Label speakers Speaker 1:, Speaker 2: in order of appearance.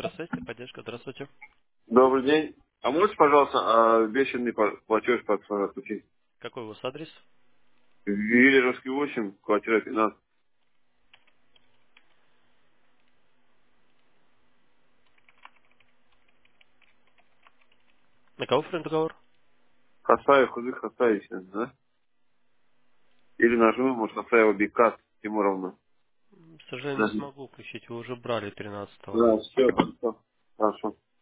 Speaker 1: Электрослесарь, поддержка, здравствуйте.
Speaker 2: Добрый день. А можете, пожалуйста, обещанный платеж подключить?
Speaker 1: Какой у вас адрес?
Speaker 2: Виллеровский 8, квартира 15.
Speaker 1: На кого оформлен договор?
Speaker 2: Хасаев, Худых Хасаевич, да? Или нажмем, может, Хасаева Бекат Тимуровна.
Speaker 1: К сожалению,
Speaker 2: Да,
Speaker 1: не смогу включить, вы уже брали 13-го.
Speaker 2: да, все, хорошо. Хорошо.